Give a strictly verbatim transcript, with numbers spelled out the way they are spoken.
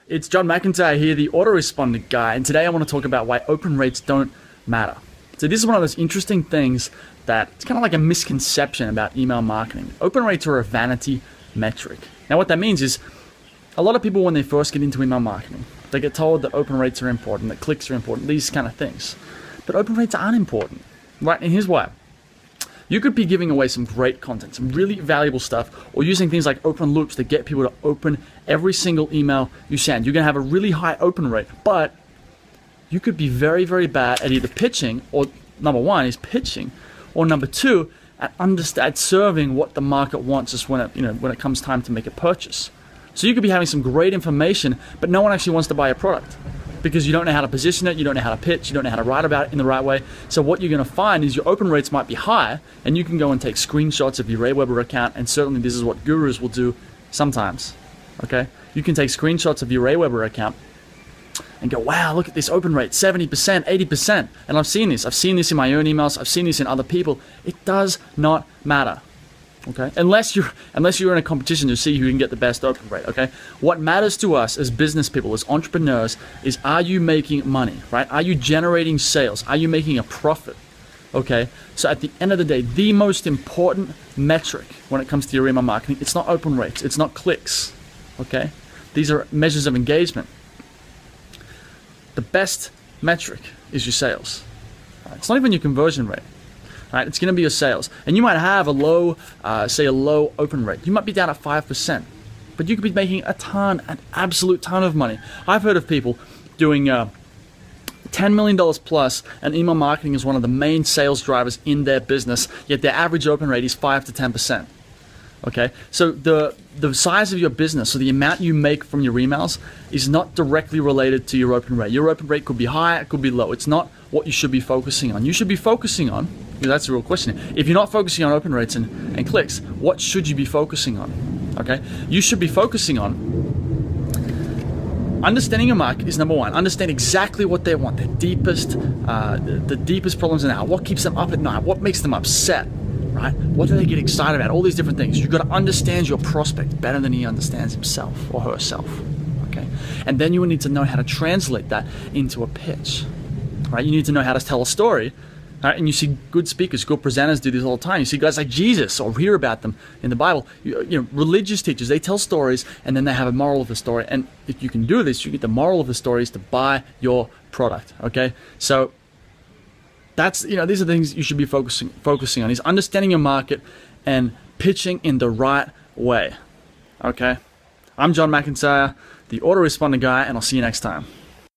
It's John McIntyre here, the autoresponder guy, and today I want to talk about why open rates don't matter. So this is one of those interesting things that it's kind of like a misconception about email marketing. Open rates are a vanity metric. Now what that means is a lot of people, when they first get into email marketing, they get told that open rates are important, that clicks are important, these kind of things. But open rates aren't important, right? And here's why. You could be giving away some great content, some really valuable stuff, or using things like open loops to get people to open every single email you send. You're going to have a really high open rate, but you could be very, very bad at either pitching, or number one is pitching, or number two, at, underst- at serving what the market wants just when it, you know, when it comes time to make a purchase. So you could be having some great information, but no one actually wants to buy a product because you don't know how to position it, you don't know how to pitch, you don't know how to write about it in the right way. So what you're going to find is your open rates might be high, and you can go and take screenshots of your Aweber account, and certainly this is what gurus will do sometimes. Okay, you can take screenshots of your Aweber account and go, wow, look at this open rate, seventy percent, eighty percent. And I've seen this. I've seen this in my own emails. I've seen this in other people. It does not matter. Okay, unless you're unless you're in a competition to see who can get the best open rate. Okay, what matters to us as business people, as entrepreneurs, is are you making money, right? Are you generating sales? Are you making a profit? Okay, so at the end of the day, the most important metric when it comes to your email marketing, it's not open rates, it's not clicks. Okay, these are measures of engagement. The best metric is your sales. Right? It's not even your conversion rate. Right? It's going to be your sales. And you might have a low, uh, say a low open rate. You might be down at five percent, but you could be making a ton, an absolute ton of money. I've heard of people doing uh, ten million dollars plus, and email marketing is one of the main sales drivers in their business, yet their average open rate is five to ten percent. Okay, so the the size of your business, so the amount you make from your emails, is not directly related to your open rate. Your open rate could be high, it could be low. It's not what you should be focusing on. You should be focusing on, because that's the real question. If you're not focusing on open rates and, and clicks, what should you be focusing on? Okay, you should be focusing on understanding your market is number one. Understand exactly what they want, their deepest, uh, the, the deepest problems in now. What keeps them up at night? What makes them upset? Right? What do they get excited about? All these different things. You've got to understand your prospect better than he understands himself or herself. Okay? And then you will need to know how to translate that into a pitch. Right? You need to know how to tell a story. Right? And you see good speakers, good presenters do this all the time. You see guys like Jesus, or hear about them in the Bible. You, you know, religious teachers, they tell stories and then they have a moral of the story. And if you can do this, you get the moral of the story is to buy your product. Okay? So that's, you know, these are the things you should be focusing focusing on, is understanding your market and pitching in the right way. Okay? I'm John McIntyre, the autoresponder guy, and I'll see you next time.